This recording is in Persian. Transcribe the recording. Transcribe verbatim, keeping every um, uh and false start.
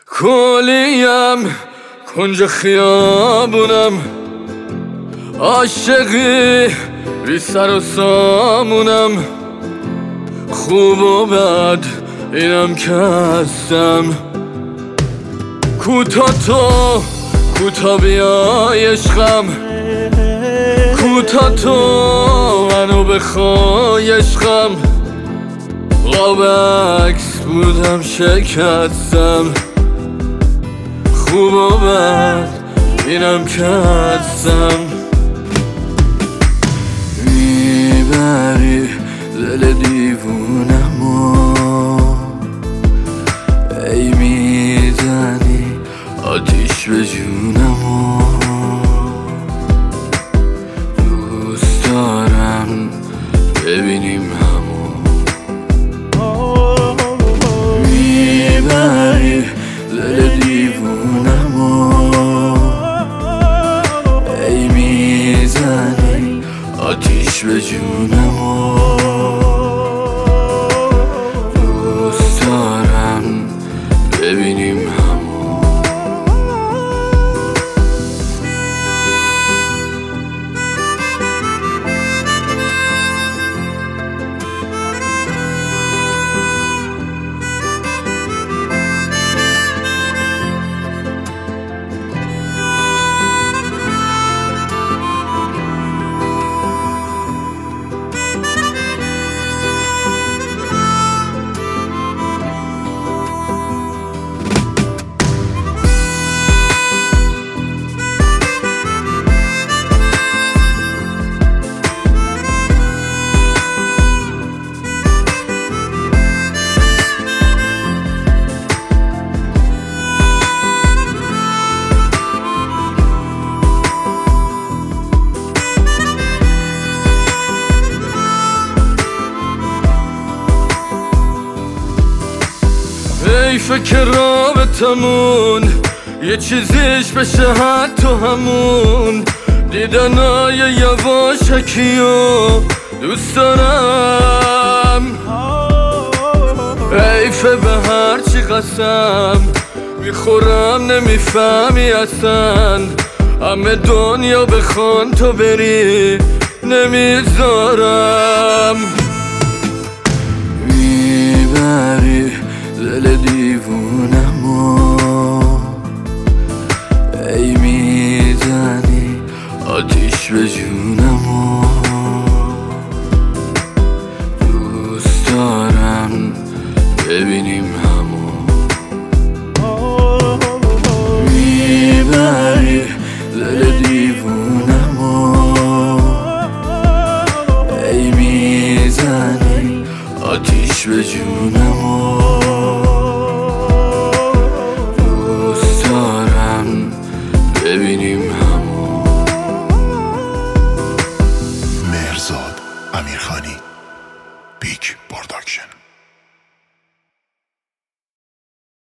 کلیم کنج خیابونم، عاشقی بی سر و سامونم، خوب و بد اینم که هستم. کوتا تو کوتا بیای عشقم، کوتا تو منو بخوای عشقم. قاب عکس بودم شکستم، خوب و بد اینم که هستم. میبری دل دیوونمو، ای میزنی آتیش به جونمو. دوست دارم ببینیم همو، میبری دل دیوونمو، ای میزنی آتیش به جونمو. دوست دارم ببینیم همو. ای فکر رابطمون یه چیزیش بشه حتی همون دیدنای یواشکیو دوست دارم. حیفه به هرچی قسم میخورم نمیفهمی اصلا، همه دنیا بخوان تو بری نمیذارم. میبری دل دیوونمو، ای میزنی آتیش به جونمو. دوست دارم ببینیم همو، میبری دل دیوونمو، ای میزنی آتیش به جونمو. ببینیم همو. مهرزاد امیرخانی.